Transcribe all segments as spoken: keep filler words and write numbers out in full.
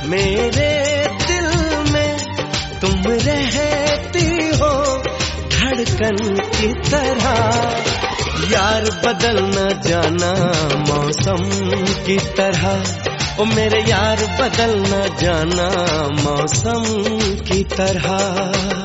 मेरे दिल में तुम रहती हो धड़कन की तरह। यार बदल न जाना मौसम की तरह, ओ मेरे यार बदल न जाना मौसम की तरह।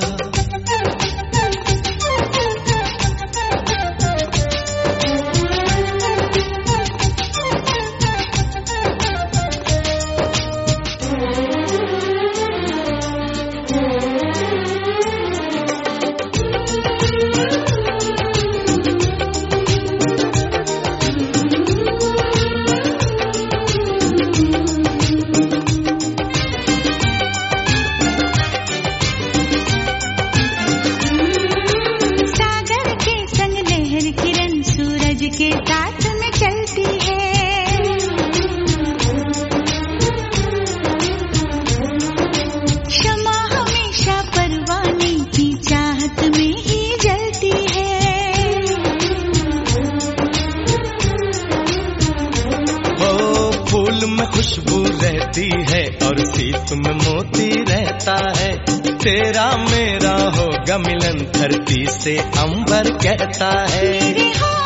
के साथ में चलती है, शमा हमेशा परवाने की चाहत में ही जलती है। ओ फूल में खुशबू रहती है और सीप में मोती रहता है। तेरा मेरा होगा मिलन धरती से अंबर कहता है।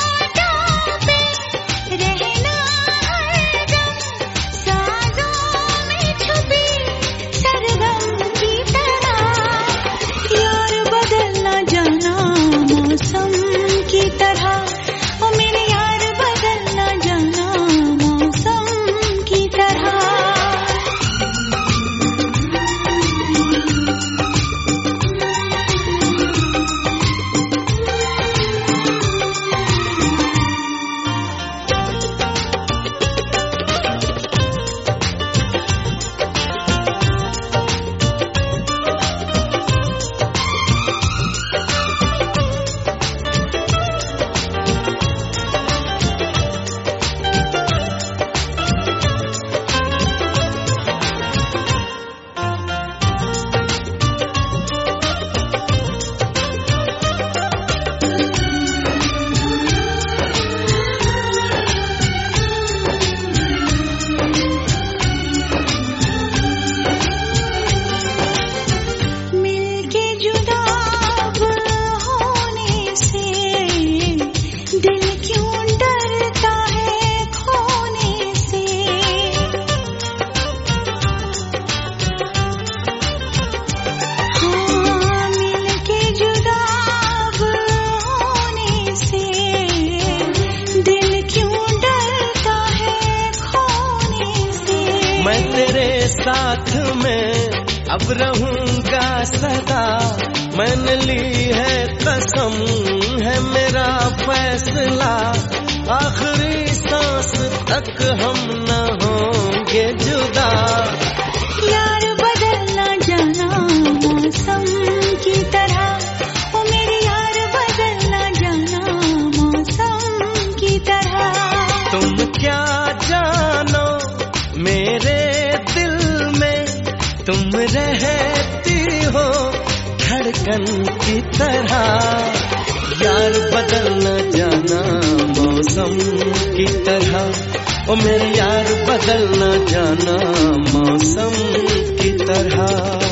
मैं तेरे साथ में अब रहूंगा सदा, मैंने ली है कसम है मेरा फैसला। आखिरी सांस तक हम न होंगे जुदा। यार बदलना जाना मौसम की तरह, ओ मेरे यार बदलना जाना मौसम की तरह। तुम क्या जानो मेरे दिल में तुम रहती हो धड़कन की तरह। यार बदलना जाना मौसम की तरह, ओ मेरे यार बदलना जाना मौसम की तरह।